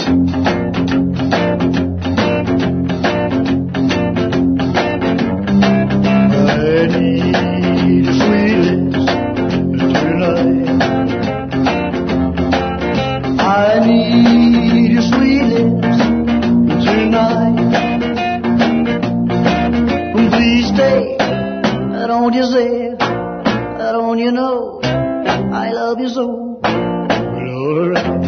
Don't you say, don't you know, I love you so. You're right.